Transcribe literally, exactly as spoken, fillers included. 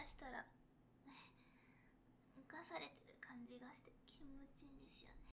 したらね、浮かされてる感じがして気持ちいいんですよね。